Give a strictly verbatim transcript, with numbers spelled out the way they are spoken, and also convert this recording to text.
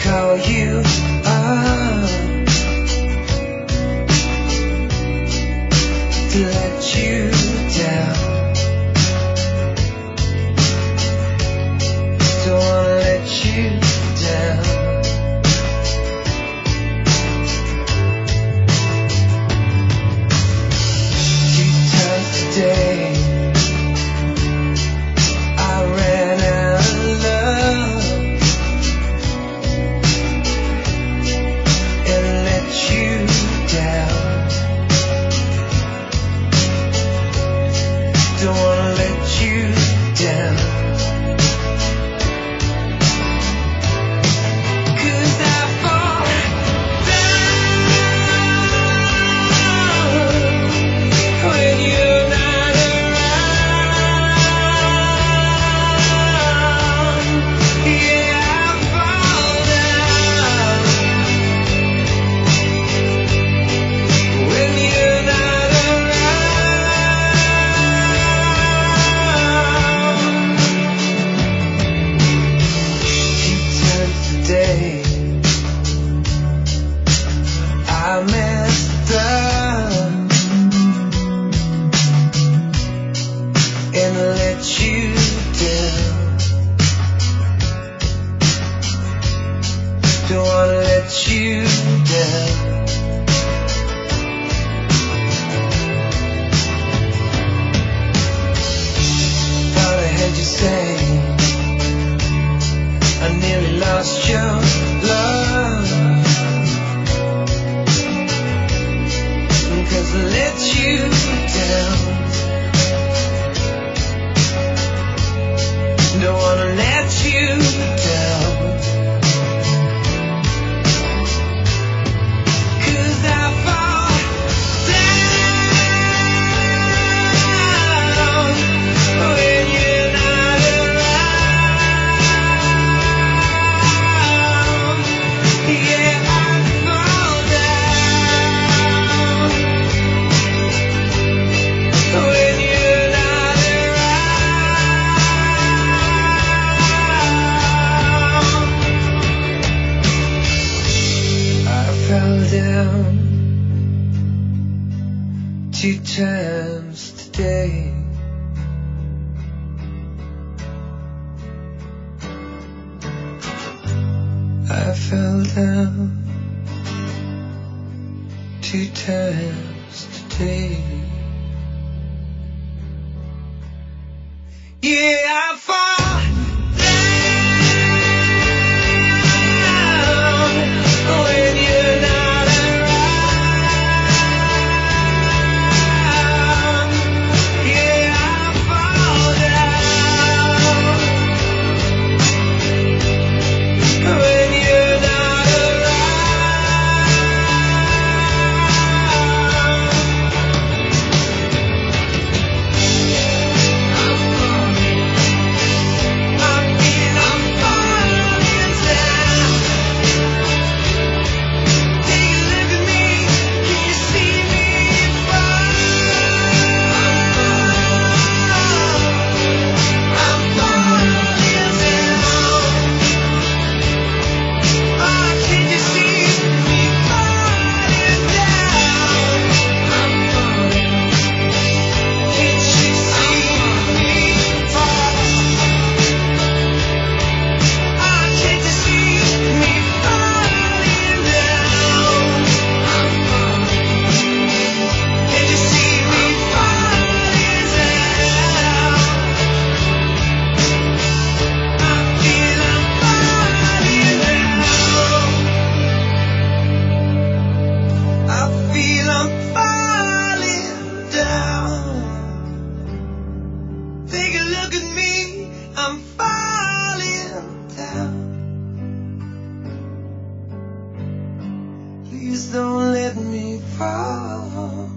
call you up to let you down. Don't wanna let you down. Two times today I ran out of love and let you down. Don't wanna let you down. I messed up and let you down. Don't wanna let you down. Thought I heard you say I nearly lost your love, 'cause I let you down. Don't wanna let you down. 'Cause I fall down when you're not around. Yeah, I fall down when you're not around. I fell down two times today. I fell down two times today. Yeah, I fall down when you're not around. Yeah, I fall down when you're not I'm falling down. Please don't let me fall.